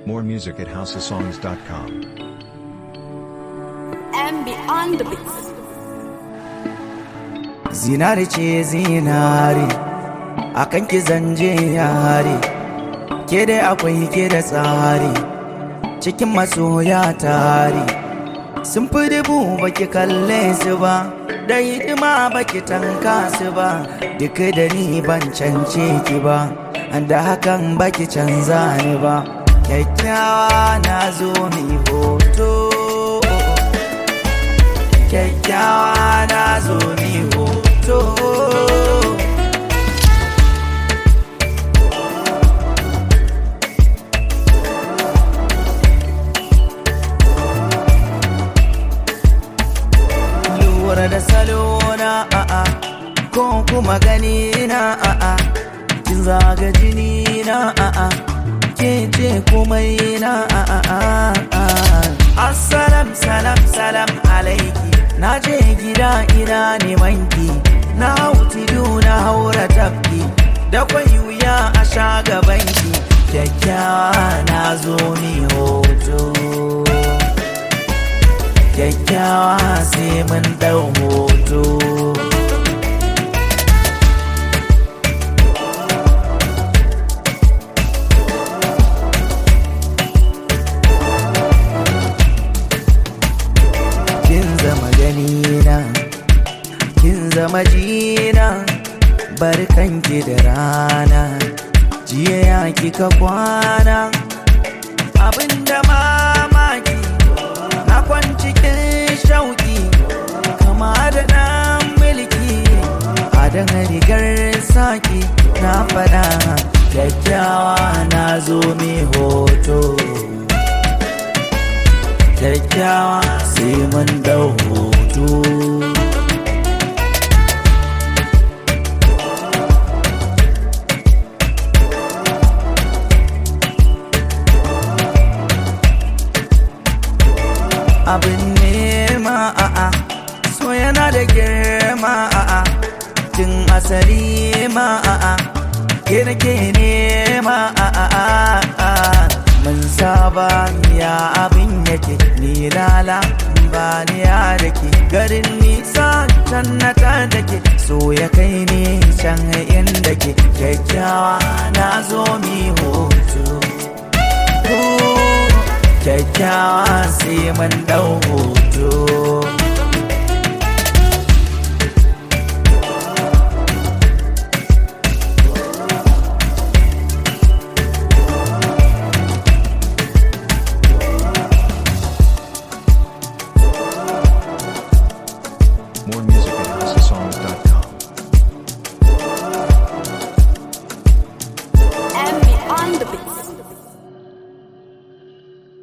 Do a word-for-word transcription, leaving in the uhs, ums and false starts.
More music at house of songs dot com. And beyond the beats. Zinari ce zinari, akan ki zanje yare, ke dai akwai ke da tsari, cikin masoya tare. Sun fi dubu baki kalle su ba, da hidima baki tanka su ba, duk da ni ban cance ki ba, da hakan baki canza ni ba. Kyakkyawa na zo mi hoto, kyakkyawa na zo mi hoto. Lura da salona a'a, ko kuma gani na a'a, kin zaga jini na a'a, ke ce komai na a'a. Assalam salam salam alaiki, na je gida ina neman ki, na hau tudu na haura tafki, da kwai wuya a sha gaban ki. Kyakkyawa na zo ni hoto, kyakkyawa sai mun dau hoto. Kin zama ganina, kin zama jina, barkanki da rana, jiya ya kika kwana. Abinda mamaki, na kwanci cikin shauki, kama da ɗan mulki, a dan rigar saki na faɗa. Kyakkyawa na zo mi hoto, kyakkyawa sai mun dau hoto. Abin nema a'a, so yana da girma a'a, tun asali ma a'a, ke nake nema a'a. Mun saba ya abin yake, ni lala ba ni ya dake, garin nisa can na ta dake, so ya kai ni can inda ke. Kyakkyawa na zo mi hoto, kyakkyawa sai mun dau hoto.